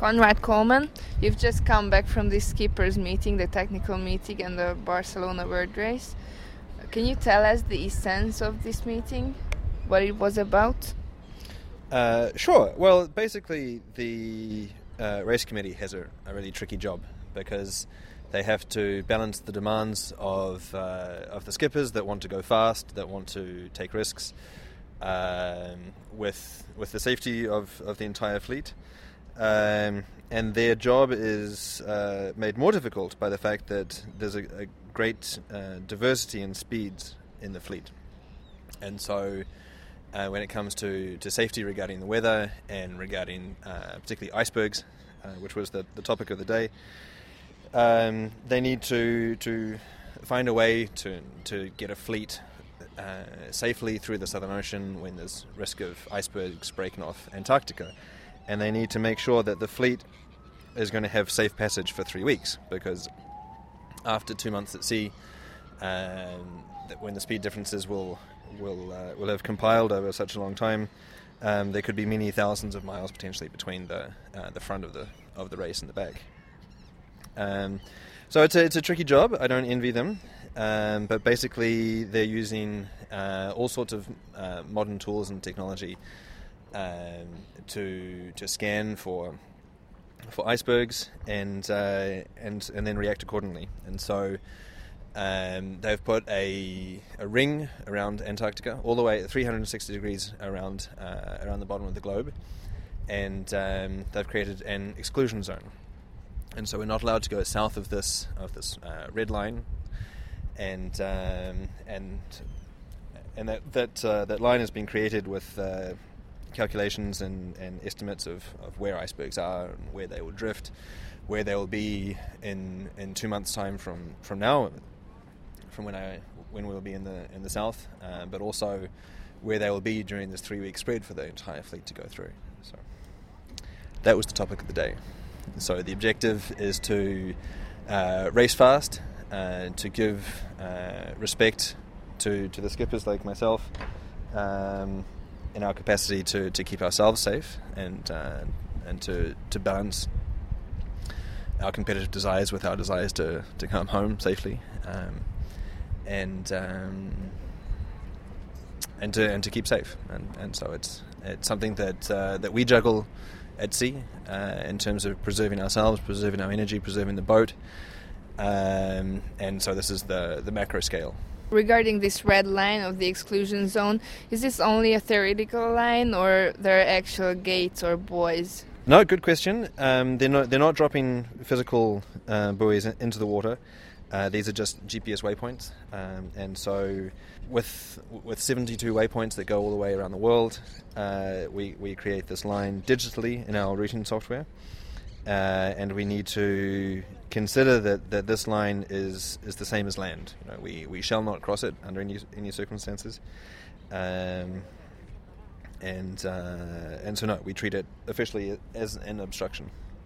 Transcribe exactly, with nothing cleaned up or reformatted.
Konrad Coleman, you've just come back from the skippers meeting, the technical meeting and the Barcelona World Race. Can you tell us the essence of this meeting, what it was about? Uh, sure. Well, basically the uh, race committee has a, a really tricky job because they have to balance the demands of uh, of the skippers that want to go fast, that want to take risks, um, with with the safety of, of the entire fleet. Um, and their job is uh, made more difficult by the fact that there's a, a great uh, diversity in speeds in the fleet. And so uh, when it comes to, to safety regarding the weather and regarding uh, particularly icebergs, uh, which was the, the topic of the day, um, they need to to find a way to, to get a fleet uh, safely through the Southern Ocean when there's risk of icebergs breaking off Antarctica. And they need to make sure that the fleet is going to have safe passage for three weeks, because after two months at sea, um, that when the speed differences will will uh, will have compiled over such a long time, um, there could be many thousands of miles potentially between the uh, the front of the of the race and the back. Um, so it's a it's a tricky job. I don't envy them, um, but basically they're using uh, all sorts of uh, modern tools and technology Um, to to scan for for icebergs and uh, and and then react accordingly. And so um, they've put a a ring around Antarctica, all the way at three hundred sixty degrees around uh, around the bottom of the globe, and um, they've created an exclusion zone. And so we're not allowed to go south of this of this uh, red line, and um, and and that that uh, that line has been created with Uh, calculations and, and estimates of, of where icebergs are and where they will drift, where they will be in in two months' time from, from now, from when I when we'll be in the in the south, uh, but also where they will be during this three week spread for the entire fleet to go through. So that was the topic of the day. So the objective is to uh, race fast, uh, to give uh, respect to to the skippers like myself. Um, in our capacity to, to keep ourselves safe and uh, and to, to balance our competitive desires with our desires to, to come home safely, um, and um, and to and to keep safe. And, and so it's it's something that uh, that we juggle at sea uh, in terms of preserving ourselves, preserving our energy, preserving the boat, um, and so this is the the macro scale. Regarding this red line of the exclusion zone, is this only a theoretical line, or there are actual gates or buoys? No, good question. Um, they're not they're not dropping physical uh, buoys into the water. Uh, these are just G P S waypoints, um, and so with with seventy-two waypoints that go all the way around the world, uh, we we create this line digitally in our routing software, uh, and we need to consider that, that this line is, is the same as land. You know, we, we shall not cross it under any any circumstances, um, and uh, and so no, we treat it officially as an obstruction.